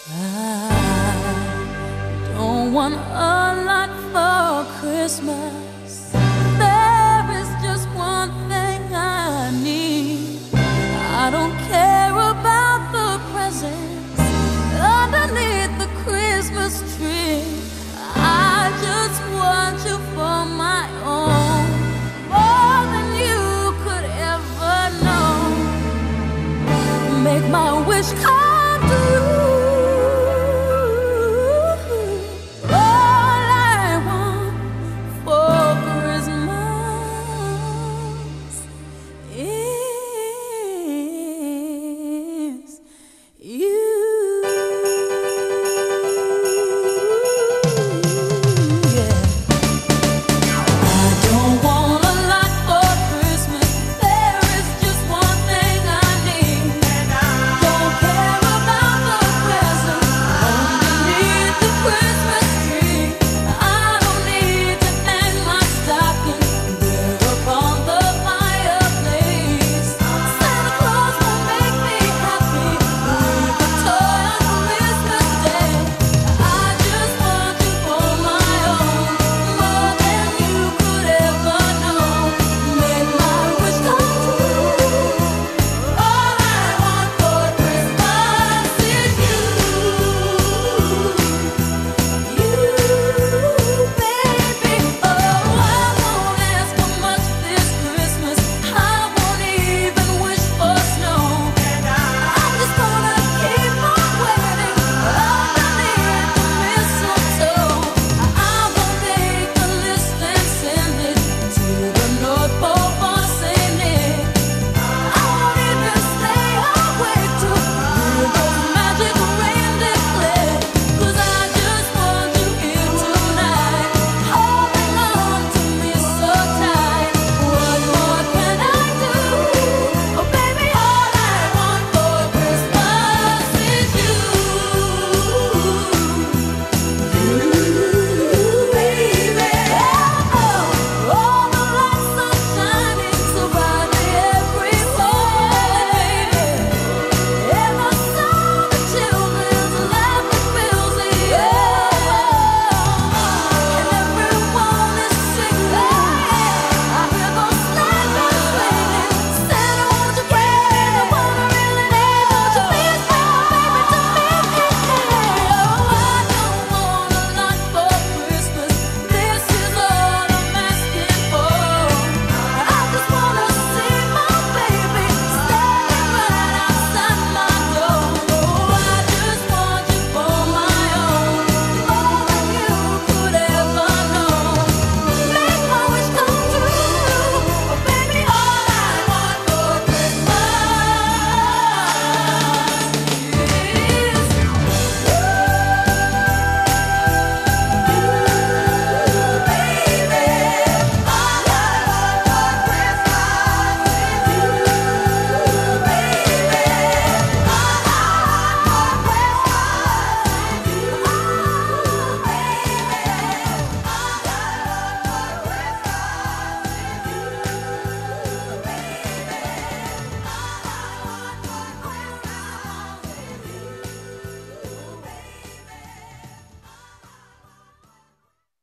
I don't want a lot for Christmas. There is just one thing I need. I don't care about the presents underneath the Christmas tree. I just want you for my own, more than you could ever know. Make my wish come true.